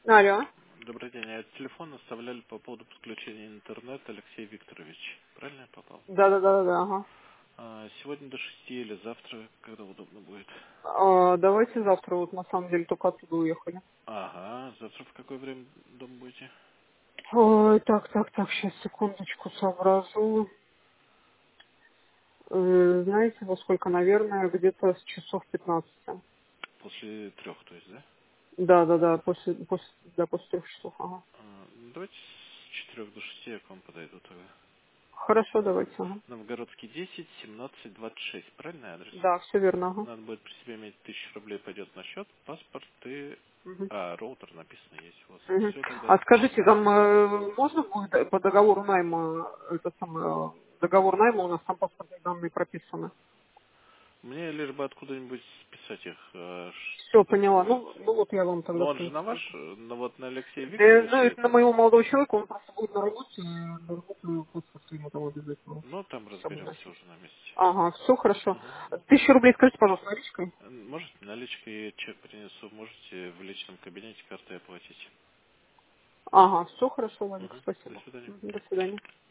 Алло. Добрый день. А телефон оставляли по поводу подключения интернета Алексей Викторович. Правильно я попал? Да, ага. Сегодня до 6 или завтра, когда удобно будет? Давайте завтра, вот на самом деле только оттуда уехали. Ага. Завтра в какое время дома будете? Ой, так, сейчас, секундочку, соображу. Знаете, во сколько, наверное, где-то с часов 15. После 3, то есть, да? Да, после 3 часов, ага. Давайте с 4 до 6 я к вам подойду тогда. Хорошо, давайте, ага. Новгородский 10, 17, 26. Правильный адрес? Да, все верно, ага. Надо будет при себе иметь 1000 рублей, пойдет на счет, паспорт и... Мгм. роутер написано есть у вас. Мгм. Все тогда. А скажите, там можно будет по договору найма, это самое, договор найма у нас там паспортные данные прописаны? Мне лишь бы откуда-нибудь списать их, Все, что там поняла. называется. Ну вот я вам Но тогда, в он же на принципе. ваш, но вот на Алексея Да, ну, Викторовича, это на моего молодого человека, он просто будет на работе, и на работу паспорт ему там обязательно ну там с собой разберемся носить. уже на месте. Ага, все хорошо. Мгм. 1000 рублей, скажите, пожалуйста, наличкой? Можете наличкой чек принесу, можете в личном кабинете картой оплатить. Ага, все хорошо, Владик, Мгм. До спасибо. свидания. До свидания.